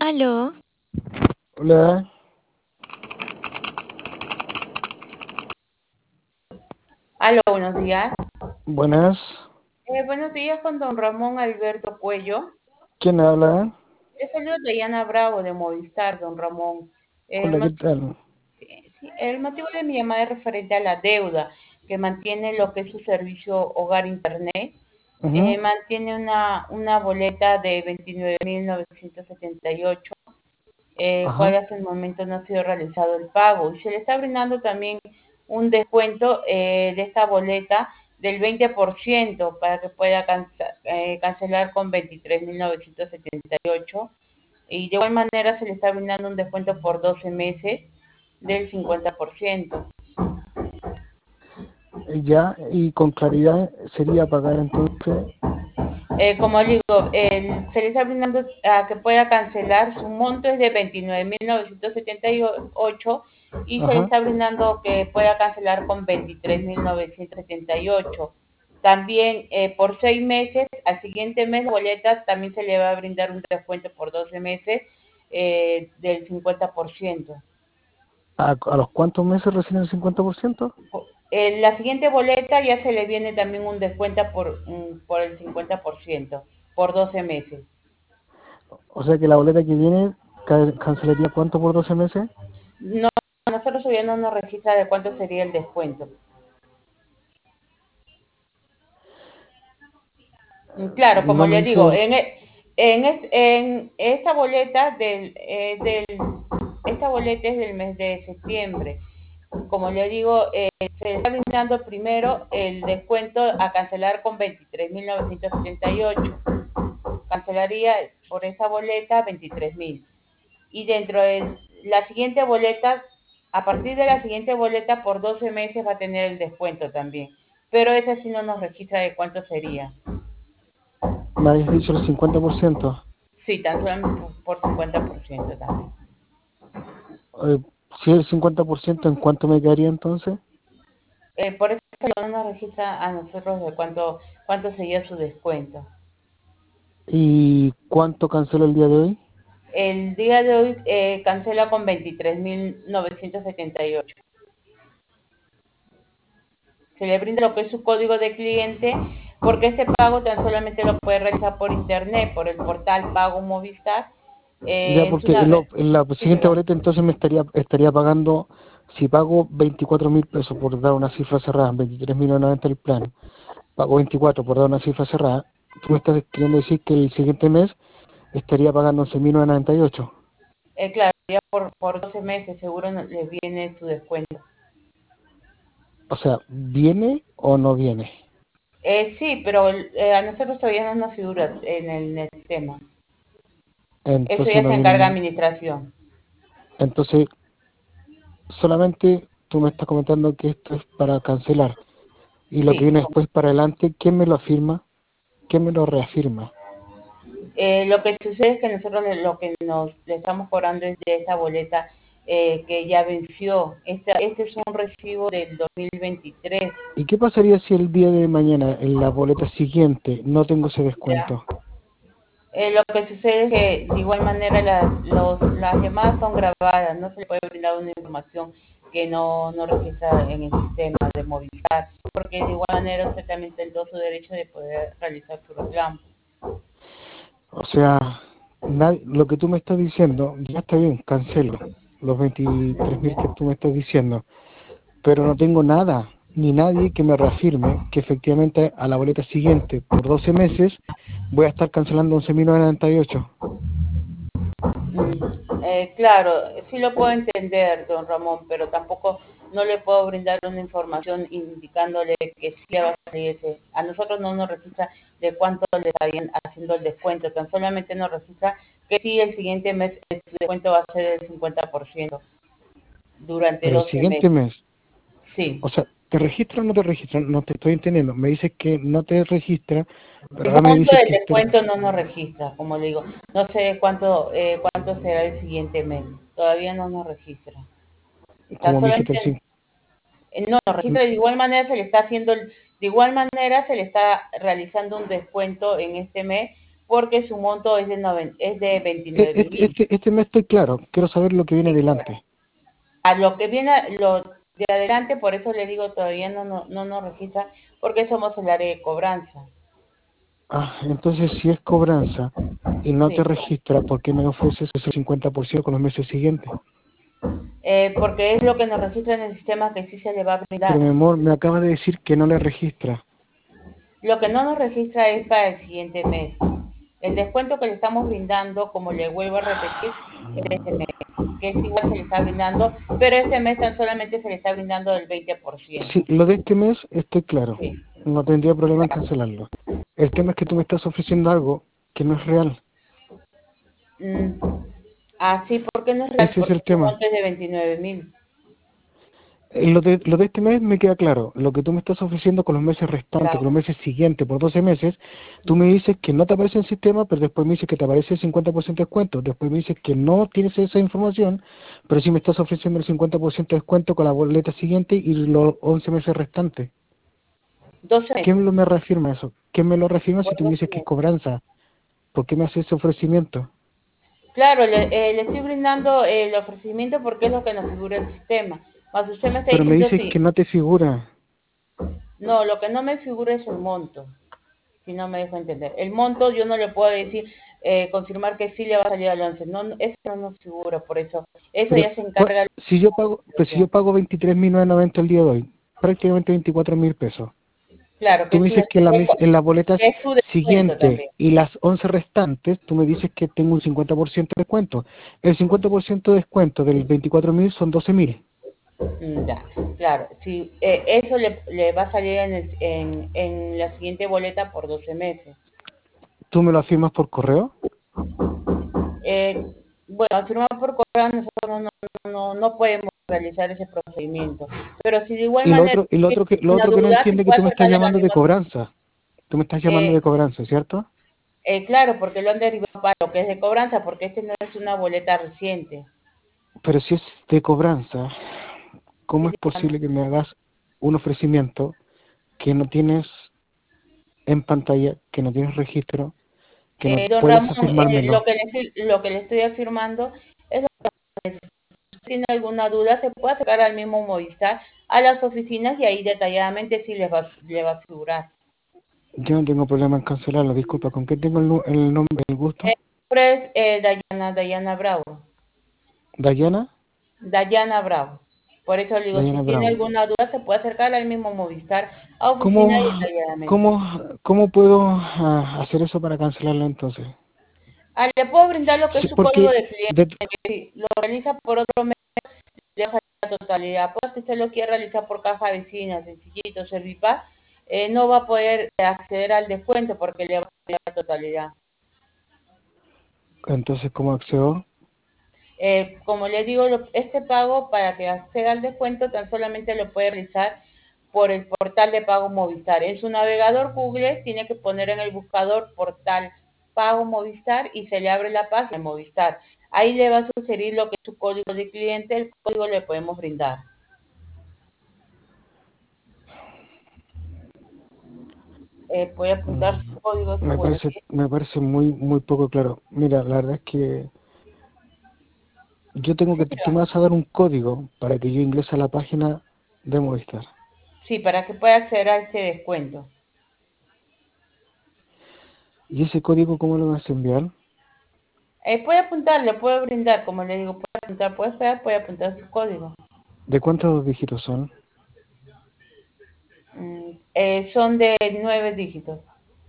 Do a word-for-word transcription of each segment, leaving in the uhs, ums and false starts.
Aló, Hola, Aló, buenos días. buenas. Eh, buenos días con don Ramón Alberto Cuello. ¿Quién habla? Es saludo de Diana Bravo de Movistar, don Ramón. El, Hola, ¿qué mo- tal? sí, sí, el motivo de mi llamada es referente a la deuda que mantiene lo que es su servicio Hogar Internet. Ujú, Eh, mantiene una, una boleta de veintinueve mil novecientos setenta y ocho, eh, cual ajá, hasta el momento no ha sido realizado el pago. Y se le está brindando también un descuento eh, de esta boleta del veinte por ciento para que pueda cansa- eh, cancelar con veintitrés mil novecientos setenta y ocho. Y de igual manera se le está brindando un descuento por doce meses del cincuenta por ciento. eh, ya, y con claridad sería pagar entonces, Eh, como digo, el- se le está brindando a que pueda cancelar, su monto es de veintinueve mil novecientos setenta y ocho y se le ajá, está brindando que pueda cancelar con veintitrés mil novecientos setenta y ocho. También eh, por seis meses, al siguiente mes la boleta también se le va a brindar un descuento por doce meses eh, del cincuenta por ciento. ¿a, a los cuántos meses reciben el cincuenta por ciento? En la siguiente boleta ya se le viene también un descuento por, mm, por el cincuenta por ciento por doce meses. O sea que la boleta que viene ca- cancelaría cuánto por doce meses. No, a nosotros todavía no nos registra de cuánto sería el descuento. Mm, Claro, como No me le digo, dice, en, e- en, es- en esta boleta del, eh, del, esta boleta es del mes de septiembre. Como le digo, eh, se está brindando primero el descuento a cancelar con veintitrés mil novecientos setenta y ocho. Cancelaría por esa boleta veintitrés mil. Y dentro de la siguiente boleta, a partir de la siguiente boleta por doce meses va a tener el descuento también. Pero esa sí no nos registra de cuánto sería. me habéis dicho el cincuenta por ciento. Sí, tan solo por cincuenta por ciento también. Eh, si es el cincuenta por ciento, ¿en cuánto me quedaría entonces? Eh, por eso no nos registra a nosotros de cuánto, cuánto sería su descuento. ¿Y cuánto cancelo el día de hoy? El día de hoy eh, cancela con veintitrés mil novecientos setenta y ocho. Se le brinda lo que es su código de cliente, porque este pago tan solamente lo puede realizar por internet, por el portal Pago Movistar. Ya, Eh, es porque una... en, lo- en la Sí, siguiente perdón. boleta entonces me estaría, estaría pagando, si pago veinticuatro mil pesos por dar una cifra cerrada, veintitrés mil noventa el plan, pago veinticuatro por dar una cifra cerrada, tú me estás queriendo decir que el siguiente mes estaría pagando once mil novecientos noventa y ocho. Eh, claro, ya por, por doce meses seguro no- le viene su descuento. O sea, ¿viene o no viene? Eh, sí, pero eh, a nosotros todavía no nos figura en el, en el sistema. Eso Entonces ya no se viene encarga nada. administración. Entonces, solamente tú me estás comentando que esto es para cancelar. Y lo que Sí. viene después para adelante, ¿quién me lo afirma? ¿Quién me lo reafirma? Eh, lo que sucede es que nosotros le- lo que nos le estamos cobrando es de esta boleta eh, que ya venció. Esta, este es un recibo del dos mil veintitrés. ¿Y qué pasaría si el día de mañana, en la boleta siguiente, no tengo ese ¿Ya? descuento? Eh, lo que sucede es que de igual manera las, los, las llamadas son grabadas, no se le puede brindar una información que no, no registra en el sistema de Movistar, porque de igual manera usted también tendrá su derecho de poder realizar su reclamo. O sea, nadie- lo que tú me estás diciendo, ya está bien, cancelo los veintitrés mil que tú me estás diciendo, pero no tengo nada, ni nadie que me reafirme que efectivamente a la boleta siguiente, por doce meses, voy a estar cancelando once mil novecientos noventa y ocho. Mm, eh, claro, sí lo puedo entender, don Ramón, pero tampoco no le puedo brindar una información indicándole que sí va a salir ese. A nosotros no nos registra de cuánto le estarían haciendo el descuento, tan solamente nos registra que sí el siguiente mes el descuento va a ser del cincuenta por ciento durante Pero el doce siguiente meses. mes, Sí. o sea, ¿te registra o no te registra? No te estoy entendiendo. Me dices que no te registra, pero El ahora me monto dices del que te... descuento no nos registra, como le digo. No sé cuánto, eh, cuánto será el siguiente mes. Todavía no nos registra. Tan Como me dijiste el solamente cinco. Eh, No, no, registra de igual manera se le está haciendo, el- de igual manera se le está realizando un descuento en este mes porque su monto es de, noven, es de E- veintinueve Este, mil. este, este mes estoy claro, quiero saber lo que viene Sí. adelante. A lo que viene, lo de adelante, por eso le digo, todavía no, no, no nos registra, porque somos el área de cobranza. Ah, entonces si es cobranza y no te Sí. registra, ¿por qué me ofreces ese cincuenta por ciento con los meses siguientes? Eh, porque es lo que nos registra en el sistema que sí se le va a Pero brindar. mi amor, me acaba de decir que no le registra. Lo que no nos registra es para el siguiente mes. El descuento que le estamos brindando, como le vuelvo a repetir, es de este mes, que es igual se le está brindando, pero este mes tan solamente se le está brindando el veinte por Sí, ciento. lo de este mes estoy claro. Sí. No tendría problema en cancelarlo. El tema es que tú me estás ofreciendo algo que no es real. Mm, así, porque no es real, Ese es porque el su tema. monto es de veintinueve mil. Eh, Lo de, lo de este mes me queda claro. Lo que tú me estás ofreciendo con los meses restantes, con los Claro. meses siguientes, por doce meses, tú me dices que no te aparece en el sistema, pero después me dices que te aparece el cincuenta por ciento de descuento. Después me dices que no tienes esa información, pero sí me estás ofreciendo el cincuenta por ciento de descuento con la boleta siguiente y los once meses restantes. doce ¿Quién meses. lo me reafirma eso? ¿Quién me lo reafirma si Por tú me doce dices que es meses. cobranza? ¿Por qué me haces ese ofrecimiento? Claro, le, eh, le estoy brindando el ofrecimiento porque es lo que nos figura el sistema. Más usted me está Pero me diciendo dices que sí. no te figura. No, lo que no me figura es el monto, si no me dejo entender. El monto yo no le puedo decir, eh, confirmar que sí le va a salir al once. No, eso no nos figura, por eso. Eso Pero ya se ¿cuál- encarga de la si yo pago, pues si yo administración. pago veintitrés mil novecientos noventa el día de hoy, prácticamente veinticuatro mil pesos. Claro, que Tú es me su, dices que en, la mes- en las que boletas es su descuento siguientes también. y las once restantes, tú me dices que tengo un cincuenta por ciento de descuento. El cincuenta por ciento de descuento del veinticuatro mil son doce mil. Mm, ya, claro. Si, eh, eso le, le va a salir en, el- en, en la siguiente boleta por doce meses. ¿Tú me lo afirmas por correo? Eh, bueno, firmar por correo nosotros no, no, no, no podemos realizar ese procedimiento. Pero si de igual Y lo manera otro, y lo tiene otro que, lo una otro que no duda, se entiende es que puede tú me estás acercar a la llamando de misma. cobranza. Tú me estás llamando Eh, de cobranza, ¿cierto? eh, claro, porque lo han derivado para lo que es de cobranza, porque este no es una boleta reciente. Pero si es de cobranza, ¿cómo Sí, es dígame. posible que me hagas un ofrecimiento que no tienes en pantalla, que no tienes registro, que no Eh, don puedes Ramón, eh, lo, afirmármelo? que le estoy, lo que le estoy afirmando es que si tiene alguna duda se puede acercar al mismo Movistar, a las oficinas y ahí detalladamente sí les va, le va a figurar. Yo no tengo problema en cancelarlo, disculpa, ¿con qué tengo el, nu- el nombre, el Eh, gusto? es eh, Dayana, Dayana Bravo. Dayana, Dayana Bravo. Por eso le digo, si Dayana tiene Bravo. alguna duda se puede acercar al mismo Movistar, a oficina ¿Cómo, y detalladamente. cómo, cómo puedo ah, hacer eso para cancelarlo entonces? Ah, le puedo brindar lo que es Sí, su código porque de cliente. de- Si lo realiza por otro medio, le deja la totalidad. Pues si usted lo quiere realizar por caja vecina, sencillito, Servipaz, eh, no va a poder acceder al descuento porque le va a dar la totalidad. entonces, ¿cómo accedo? Eh, como le digo, lo- este pago para que acceda al descuento tan solamente lo puede realizar por el portal de pago Movistar. En su navegador Google tiene que poner en el buscador portal pago Movistar y se le abre la página de Movistar. Ahí le va a sugerir lo que es su código de cliente, el código le podemos brindar. Eh, puede apuntar su Mm, código si Me parece, gustaría. me parece muy, muy poco claro. Mira, la verdad es que yo tengo Sí, que, tú me vas a dar un código para que yo ingrese a la página de Movistar. sí, para que pueda acceder a este descuento. ¿Y ese código cómo lo vas a enviar? Eh, puede apuntar, le puedo brindar, como le digo, puede apuntar, puede esperar, puede apuntar su código. ¿De cuántos dígitos son? Mm, eh, son de nueve dígitos.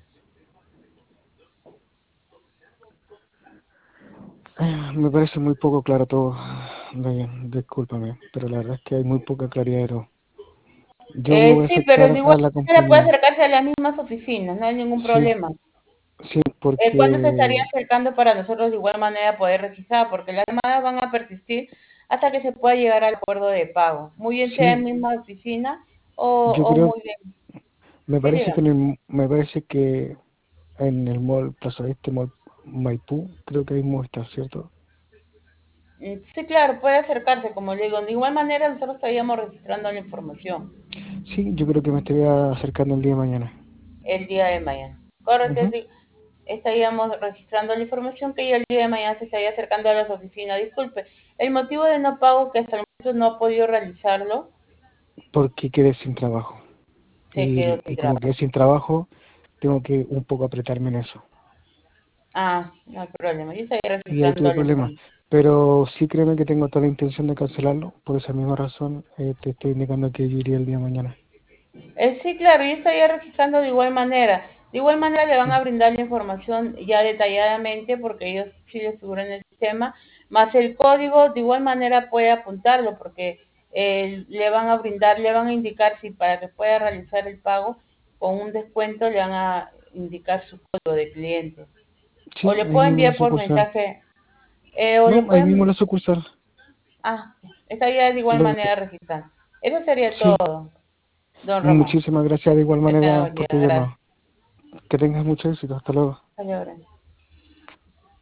Ah, me parece muy poco claro todo, Dayan, discúlpame, pero la verdad es que hay muy poca claridad de todo. Yo me Eh, voy a sí, pero acercar de igual a la manera puede compañía. acercarse a las mismas oficinas, no hay ningún Sí, problema. sí, Eh, ¿cuándo se estaría porque acercando para nosotros de igual manera poder registrar? Porque las llamadas van a persistir hasta que se pueda llegar al acuerdo de pago. Muy bien sea en sí, misma oficina o, yo o creo, muy bien. me Sí, parece que dígame. en el, me parece que en el mall Plaza Este, mall Maipú, creo que ahí mismo está, ¿cierto? Mm, sí, claro, puede acercarse, como le digo. De igual manera nosotros estaríamos registrando la información Sí, yo creo que me estaría acercando el día de mañana. el día de mañana. Correcto, Ujú. sí. estaríamos registrando la información que ella el día de mañana se estaría acercando a las oficinas. Disculpe, el motivo de no pago que hasta el momento no ha podido realizarlo, porque quedé sin trabajo. se Y, quedó sin y como quedé trabajo. sin trabajo, tengo que un poco apretarme en eso. Ah, no hay problema, yo estaría Y ahí tuve registrando la problemas. información. Pero sí créeme que tengo toda la intención de cancelarlo. Por esa misma razón eh, te estoy indicando que yo iría el día de mañana. Eh, sí, claro, yo estaría registrando de igual manera. De igual manera le van a brindar la información ya detalladamente porque ellos sí les figuran en el sistema, más el código de igual manera puede apuntarlo porque eh, le van a brindar, le van a indicar si para que pueda realizar el pago con un descuento le van a indicar su código de cliente. O Sí, le ahí puedo mismo en la enviar por sucursal. mensaje, eh, o le No, ahí mismo en pueden, la sucursal. ah, estaría de igual Lo- manera registrando. Eso sería sí, todo, don Román. muchísimas gracias de igual Que tenga manera buen por día, tu gracias. llamado. Que tengas mucho éxito. Hasta luego. Hasta luego.